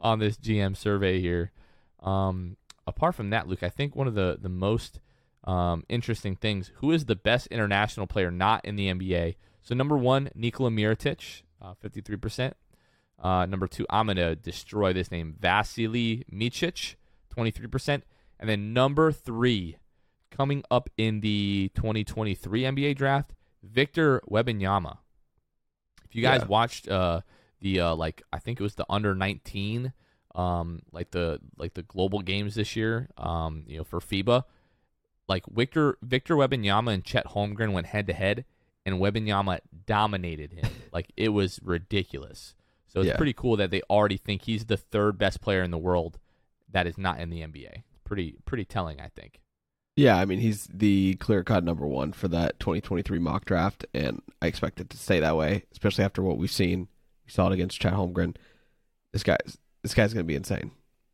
on this GM survey here. Apart from that, Luke, I think one of the most interesting things, who is the best international player not in the NBA? So number 1, Nikola Mirotic, 53%. Number 2, I'm going to destroy this name, Vasily Micic, 23%. And then number 3, coming up in the 2023 NBA draft, Victor Wembanyama. If you guys watched I think it was the under 19 the global games this year, for FIBA, like Victor Wembanyama and Chet Holmgren went head to head, and Wembanyama dominated him. Like, it was ridiculous. So it's pretty cool that they already think he's the 3rd best player in the world that is not in the NBA. Pretty telling, I think. Yeah, I mean, he's the clear-cut number 1 for that 2023 mock draft, and I expect it to stay that way, especially after what we've seen. We saw it against Chet Holmgren. This guy's going to be insane.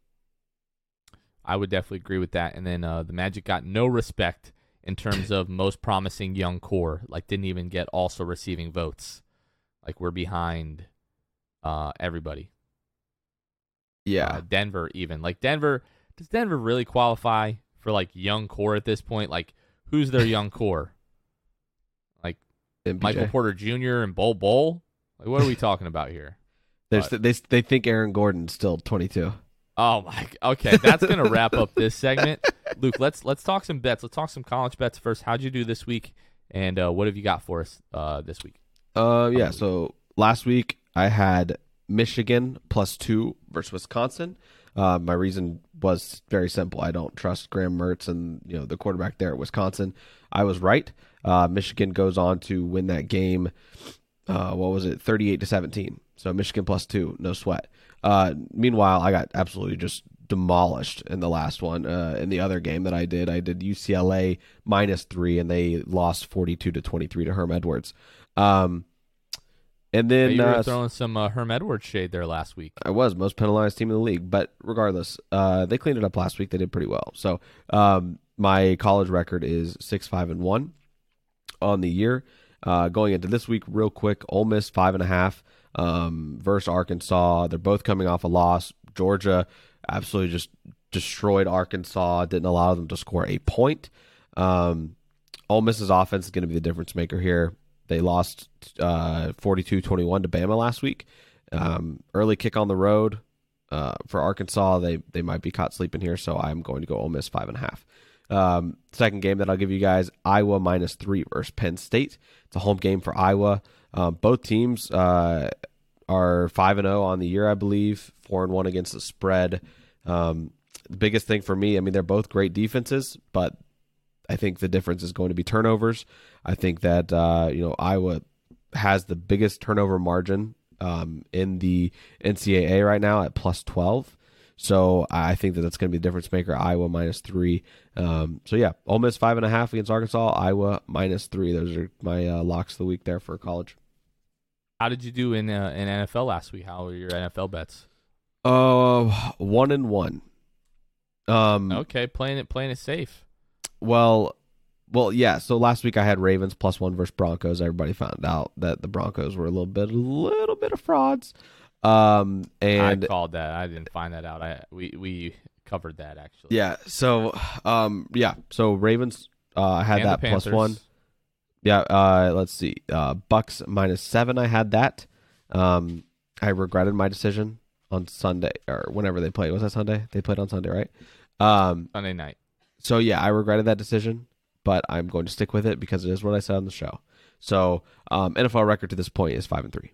I would definitely agree with that. And then the Magic got no respect in terms of most promising young core. Like, didn't even get also receiving votes. Like, we're behind everybody. Yeah. Denver even. Like, does Denver really qualify for, like, young core at this point? Like, who's their young core? Like, MPJ. Michael Porter Jr. and Bol? Like, what are we talking about here? They think Aaron Gordon's still 22. Oh my! Okay, that's gonna wrap up this segment. Luke, let's talk some bets. Let's talk some college bets first. How'd you do this week, and what have you got for us this week? So last week I had Michigan +2 versus Wisconsin. My reason was very simple. I don't trust Graham Mertz and the quarterback there at Wisconsin. I was right. Michigan goes on to win that game. 38-17. So Michigan +2, no sweat. Meanwhile, I got absolutely just demolished in the last one. In the other game that I did UCLA -3, and they lost 42-23 to Herm Edwards. And then you were throwing some Herm Edwards shade there last week. I was most penalized team in the league, but regardless, they cleaned it up last week. They did pretty well. So my college record is 6-5-1 on the year. Going into this week, real quick, Ole Miss 5.5 versus Arkansas. They're both coming off a loss. Georgia absolutely just destroyed Arkansas. Didn't allow them to score a point. Ole Miss's offense is going to be the difference maker here. They lost 42-21 to Bama last week. Early kick on the road for Arkansas. They might be caught sleeping here, so I'm going to go Ole Miss 5.5. Second game that I'll give you guys, Iowa -3 versus Penn State. It's a home game for Iowa. Both teams are 5-0 on the year, I believe, 4-1 against the spread. The biggest thing for me, I mean, they're both great defenses, but I think the difference is going to be turnovers. I think that Iowa has the biggest turnover margin in the NCAA right now at +12. So I think that's going to be the difference maker. Iowa -3. So yeah, Ole Miss 5.5 against Arkansas. Iowa -3. Those are my locks of the week there for college. How did you do in NFL last week? How were your NFL bets? 1-1. Okay, playing it safe. Well, yeah. So last week I had Ravens +1 versus Broncos. Everybody found out that the Broncos were a little bit of frauds. And I called that. I didn't find that out. We covered that actually. Yeah. So So Ravens, I had and that +1. Yeah. Let's see. Bucks -7. I had that. I regretted my decision on Sunday or whenever they played. Was that Sunday? They played on Sunday, right? Sunday night. So yeah, I regretted that decision, but I'm going to stick with it because it is what I said on the show. So NFL record to this point is 5-3.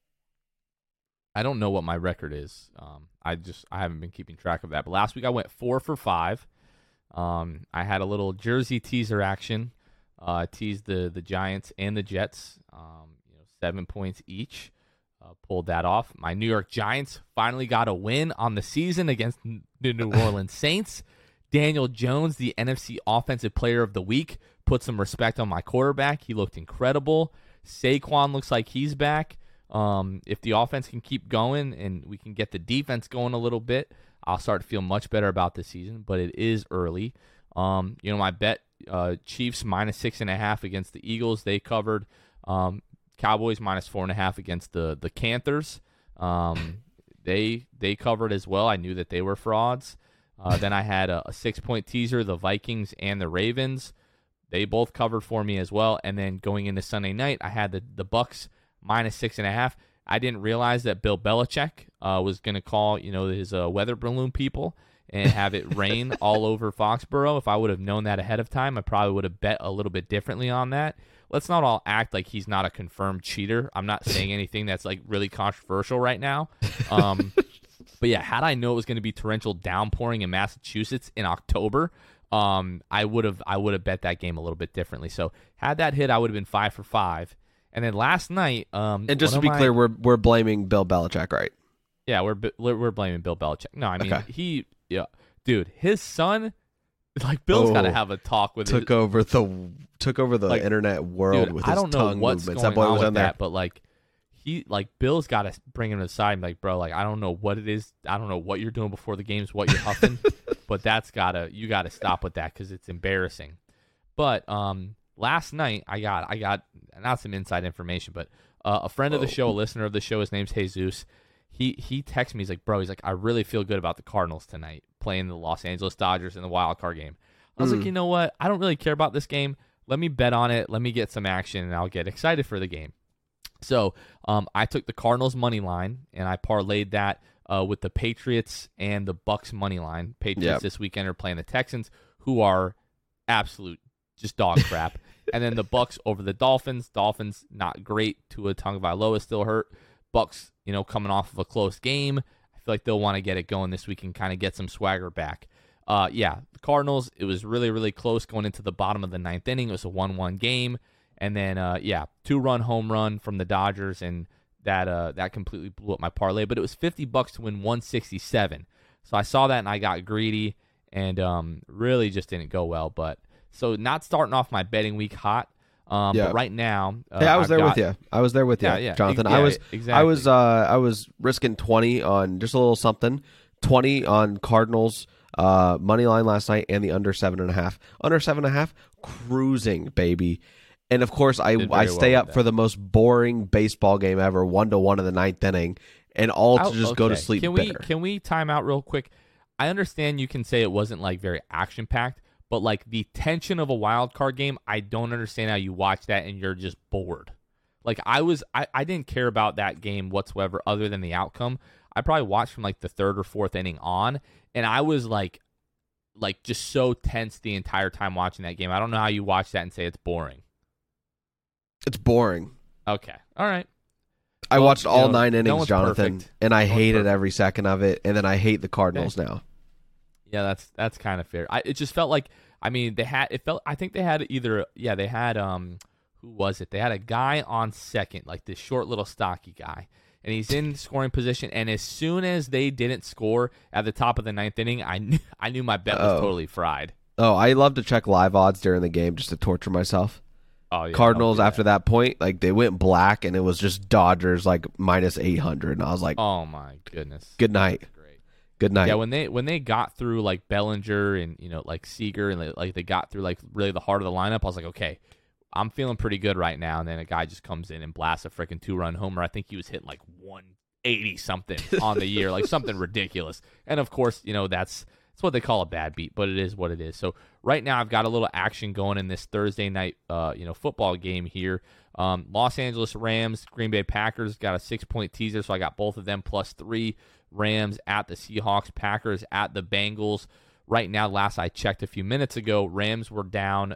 I don't know what my record is. I haven't been keeping track of that. But last week I went 4 for 5. I had a little jersey teaser action. Teased the Giants and the Jets. 7 points each. Pulled that off. My New York Giants finally got a win on the season against the New Orleans Saints. Daniel Jones, the NFC Offensive Player of the Week, put some respect on my quarterback. He looked incredible. Saquon looks like he's back. If the offense can keep going and we can get the defense going a little bit, I'll start to feel much better about this season, but it is early. My bet, Chiefs -6.5 against the Eagles. They covered. Cowboys -4.5 against the Panthers. they covered as well. I knew that they were frauds. Then I had a 6-point teaser, the Vikings and the Ravens. They both covered for me as well. And then going into Sunday night, I had the Bucks -6.5. I didn't realize that Bill Belichick was going to call, his weather balloon people and have it rain all over Foxborough. If I would have known that ahead of time, I probably would have bet a little bit differently on that. Let's not all act like he's not a confirmed cheater. I'm not saying anything that's like really controversial right now. But yeah, had I known it was going to be torrential downpouring in Massachusetts in October, I would have bet that game a little bit differently. So had that hit, I would have been 5 for 5. And then last night, and just to be clear, we're blaming Bill Belichick, right? Yeah, we're blaming Bill Belichick. No, I mean dude, his son, like Bill's got to have a talk with. Took over the internet world, dude, with his tongue movements. That boy was on there, but Bill's got to bring him to the side and be like, bro, like I don't know what it is, I don't know what you're doing before the games, what you're huffing, but you gotta stop with that because it's embarrassing. But last night I got not some inside information, but a friend of the show, a listener of the show, his name's Jesus. He texted me. He's like, bro, I really feel good about the Cardinals tonight playing the Los Angeles Dodgers in the wild card game. I was like, you know what? I don't really care about this game. Let me bet on it. Let me get some action, and I'll get excited for the game. So I took the Cardinals money line, and I parlayed that with the Patriots and the Bucks money line. Patriots this weekend are playing the Texans, who are absolute just dog crap. And then the Bucks over the Dolphins. Dolphins not great. Tua Tagovailoa still hurt. Bucks, coming off of a close game. I feel like they'll want to get it going this week and kind of get some swagger back. The Cardinals, it was really, really close going into the bottom of the ninth inning. It was a 1-1 game. And then, 2-run home run from the Dodgers, and that completely blew up my parlay. But it was $50 to win 167. So I saw that, and I got greedy, and really just didn't go well. But so not starting off my betting week hot. But right now, I was there with you. I was there with you, Jonathan. Exactly. I was risking 20 on just a little something. 20 on Cardinals money line last night, and the under 7.5. Under 7.5, cruising, baby. And of course, I stay up for the most boring baseball game ever, 1-1 in the ninth inning, and to just go to sleep. Can we time out real quick? I understand you can say it wasn't like very action packed, but like the tension of a wild card game, I don't understand how you watch that and you're just bored. Like I didn't care about that game whatsoever, other than the outcome. I probably watched from like the third or fourth inning on, and I was like just so tense the entire time watching that game. I don't know how you watch that and say it's boring. It's boring. Okay. All right. I watched all 9 innings, Jonathan, perfect. And I hated every second of it, and then I hate the Cardinals now. Yeah, that's kind of fair. It just felt like, I think they had who was it? They had a guy on second, like this short little stocky guy, and he's in scoring position, and as soon as they didn't score at the top of the ninth inning, I knew my bet was totally fried. Oh, I love to check live odds during the game just to torture myself. Oh, yeah, Cardinals after that point, like they went black, and it was just Dodgers like -800, and I was like, "Oh my goodness, good night, great, good night." Yeah, when they got through like Bellinger and like Seager, and they got through like really the heart of the lineup, I was like, okay, I'm feeling pretty good right now. And then a guy just comes in and blasts a freaking 2-run homer. I think he was hitting like 180 something on the year, like something ridiculous. And of course, that's what they call a bad beat, but it is what it is. So right now I've got a little action going in this Thursday night, football game here. Los Angeles Rams, Green Bay Packers got a 6-point teaser, so I got both of them +3. Rams at the Seahawks, Packers at the Bengals. Right now, last I checked a few minutes ago, Rams were down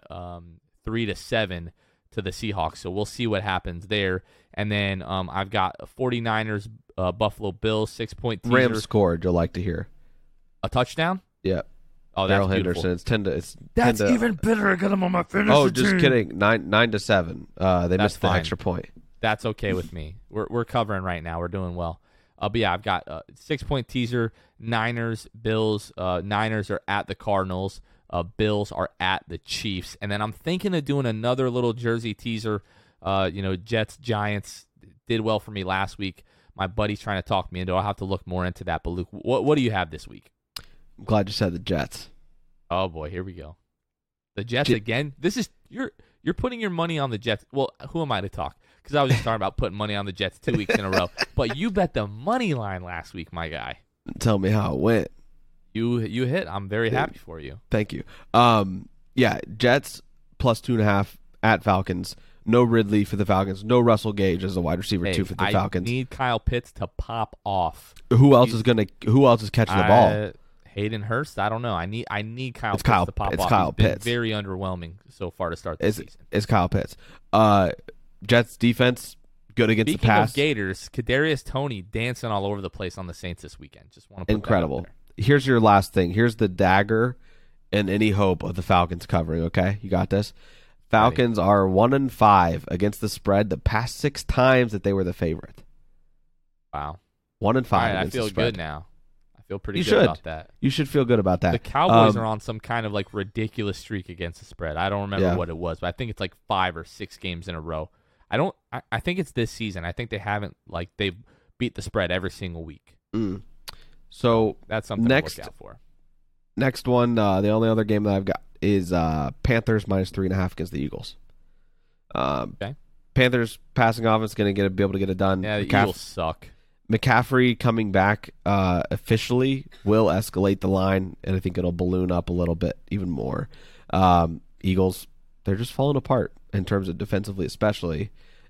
3-7 to the Seahawks, so we'll see what happens there. And then I've got 49ers, Buffalo Bills, 6-point teaser. Rams scored. You'll like to hear a touchdown. Yeah. Oh, that's Darrell beautiful. Henderson. That's even better. I got him on my fantasy Oh, just team. kidding. 9-7. They missed the extra point. That's okay with me. We're covering right now. We're doing well. But yeah, I've got 6-point teaser. Niners, Bills. Niners are at the Cardinals. Bills are at the Chiefs. And then I'm thinking of doing another little jersey teaser. Jets, Giants did well for me last week. My buddy's trying to talk me into it. I'll have to look more into that. But Luke, what do you have this week? I'm glad you said the Jets. Oh boy, here we go. The Jets again. This is you're putting your money on the Jets. Well, who am I to talk? because I was just talking about putting money on the Jets 2 weeks in a row. But you bet the money line last week, my guy. Tell me how it went. You hit. I'm very happy for you. Thank you. Yeah, Jets plus 2.5 at Falcons. No Ridley for the Falcons. No Russell Gage as a wide receiver 2 for the Falcons. I need Kyle Pitts to pop off. Who else is catching the ball? Hayden Hurst. I don't know. I need Kyle Pitts to pop off. It's Kyle Pitts. Been very underwhelming so far to start the season. It's Kyle Pitts. Jets defense good against the pass. Speaking of Gators, Kadarius Toney dancing all over the place on the Saints this weekend. Just want to put incredible. That out there. Here's your last thing. Here's the dagger and any hope of the Falcons covering. Okay, you got this. Falcons are 1-5 against the spread the past 6 times that they were the favorite. Wow. 1-5. Right, I feel good now. I feel pretty good about that. You should feel good about that. The Cowboys are on some kind of like ridiculous streak against the spread. I don't remember what it was, but I think it's like 5 or 6 games in a row. I think it's this season. I think they've beat the spread every single week. So that's something to look out for. Next one, the only other game that I've got is Panthers minus 3.5 against the Eagles. Okay. Panthers passing offense going to be able to get it done. Yeah, the Eagles suck. McCaffrey coming back officially will escalate the line, and I think it'll balloon up a little bit even more. Eagles, they're just falling apart in terms of defensively, especially.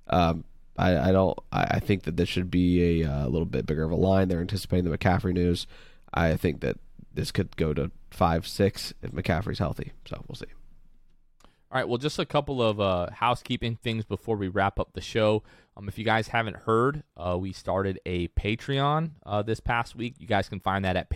I think that this should be a little bit bigger of a line. They're anticipating the McCaffrey news. I think that this could go to 5-6 if McCaffrey's healthy. So we'll see. All right, well, just a couple of housekeeping things before we wrap up the show. If you guys haven't heard, we started a Patreon this past week. You guys can find that at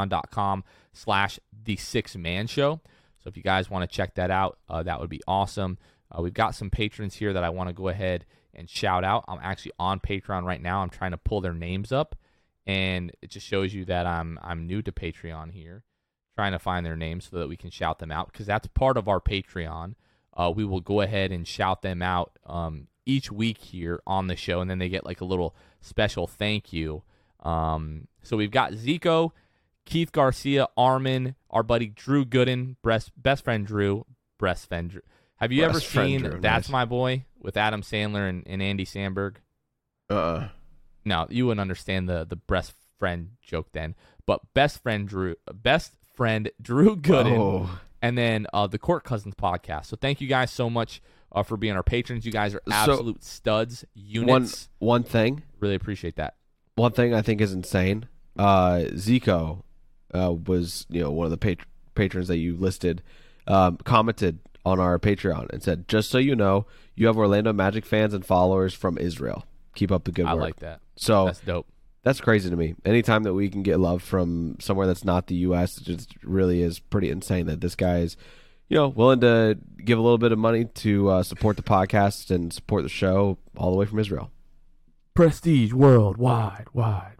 patreon.com/the6man-show. So if you guys want to check that out, that would be awesome. We've got some patrons here that I want to go ahead and shout out. I'm actually on Patreon right now. I'm trying to pull their names up, and it just shows you that I'm new to Patreon here, trying to find their names so that we can shout them out, because that's part of our Patreon. We will go ahead and shout them out each week here on the show, and then they get like a little special thank you. So we've got Zico, Keith Garcia, Armin, our buddy Drew Gooden, best friend Drew. Have you ever seen Drew, That's nice. My Boy with Adam Sandler and Andy Samberg? No, you wouldn't understand the breast friend joke then. But best friend Drew Gooden, and then the Court Cousins podcast. So thank you guys so much for being our patrons. You guys are absolute studs, units. One thing, really appreciate that. One thing I think is insane. Zico was one of the patrons that you listed, commented on our Patreon and said, "Just so you know, you have Orlando Magic fans and followers from Israel. Keep up the good work." I like that. So that's dope. That's crazy to me. Anytime that we can get love from somewhere that's not the U.S., it just really is pretty insane that this guy is, willing to give a little bit of money to support the podcast and support the show all the way from Israel. Prestige worldwide, wide.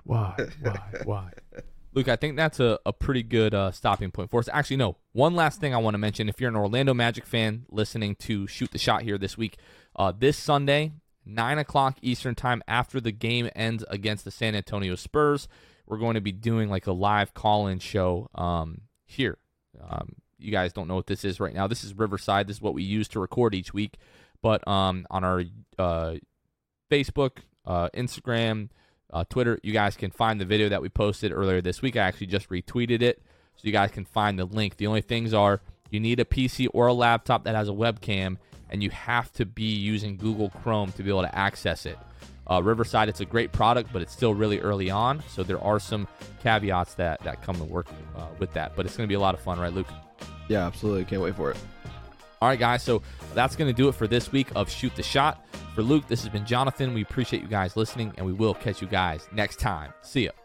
Luke, I think that's a pretty good stopping point for us. Actually, no. One last thing I want to mention. If you're an Orlando Magic fan listening to Shoot the Shot here this week, this Sunday, 9 o'clock Eastern time, after the game ends against the San Antonio Spurs, we're going to be doing like a live call-in show here. You guys don't know what this is right now. This is Riverside. This is what we use to record each week. But on our Facebook, Instagram, Twitter, you guys can find the video that we posted earlier this week. I actually just retweeted it, so you guys can find the link. The only things are you need a PC or a laptop that has a webcam, and you have to be using Google Chrome to be able to access it. Riverside, it's a great product, but it's still really early on, so there are some caveats that come to work with that. But it's going to be a lot of fun, right, Luke? Yeah, absolutely. Can't wait for it. All right, guys, so that's going to do it for this week of Shoot the Shot. For Luke, this has been Jonathan. We appreciate you guys listening, and we will catch you guys next time. See ya.